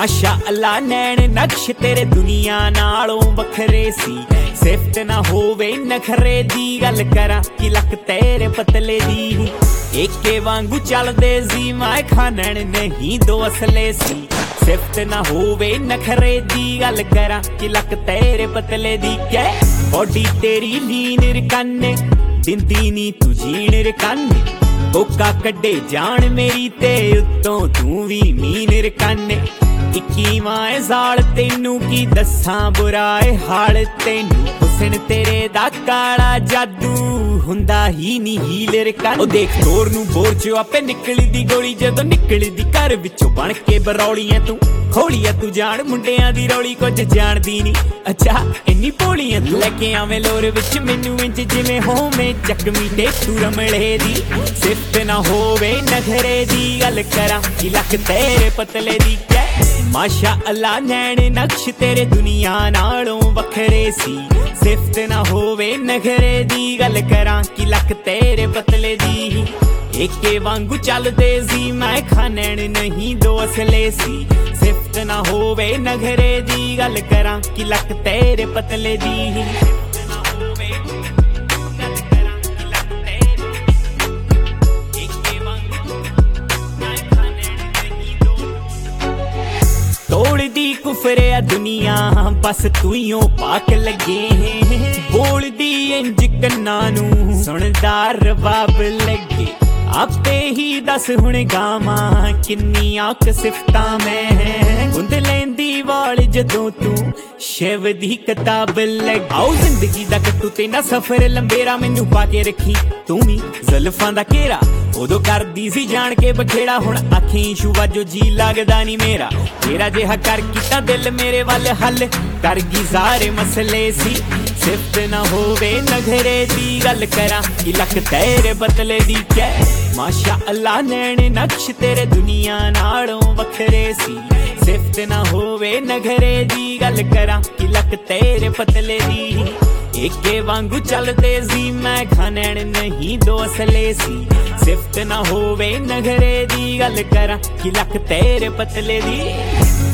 माशा अल्लाह नैन नक्श तेरे दुनिया नालों वखरे सी सिफ्त ना होवे नखरे दी गल करा कि लक तेरे पतले दी एके वांगू चलदे जी मैं खानन नहीं दो असले सी सिफ्त ना होवे नखरे दी गल करा कि लक तेरे पतले दी कै बॉडी तेरी लीन रकाने दिंदी नी तू जीण रकाने बोका कड्डे जान मेरी ते उत्तों तू भी मीन रकाने इक्की माए जाल तेनू की दसा बुराए हाल तेनू हुसन तेरे दा काला जादू हुंदा ही नी हील रकाने ओ देख तोर नू बोर चो आपे निकली दी गोली जदों निकली दी घर विचों बन के बरौलियां तू खोलिया तू जान मुंडियां दी रौली कुछ जानदी नी अच्छा इन्नी भोलियां तू लेके आवें लोर विच मैनू इंज जिवें होवे चकमी ते तू रमले दी सिफ्त ना होवे नखरे दी गल करा कि लक तेरे पतले दी कै माशा अल्लाह नैन नक्श तेरे दुनिया नालों वखरे सी सिफ्त ना होवे नखरे दी गल करा कि लक तेरे पतले दी एके वांगू चलदे जी मैं खानन नहीं दो असले सी सिफ्त ना होवे नखरे दी गल करा कि लक तेरे पतले दी तोड़ दी कुफरे दुनिया बस तूइयों पाक लगे बोल दी इंज कन्ना नू सुनदा रबाब लगे आपे ही दस हुण गावा किन्नी आक सिफता मैं गुंद लेंदी वाल जदों तू शिव दी किताब लग आओ जिंदगी दा कट्टू ते ना सफर लंबेरा मैनू पा के रखी तू भी जुल्फां दा घेरा उदों करदी सी जान के बखेड़ा हुण आखी शुवा जो जी लगदा नी मेरा तेरा जिहा कर कीता दिल मेरे वल हल कर गई सारे मसले सी सिफ्त ना होवे नखरे दी गल करा कि लक तेरे बतले दी कै माशा अल्लाह नैन नक्श तेरे दुनिया नालों वखरे सी सिफ्त ना होवे नखरे दी गल करा कि लक तेरे पतले दी एके वांगू चलदे जी मैं खानन नहीं दो असले सी सिफ्त ना होवे नखरे दी गल करा कि लक तेरे पतले दी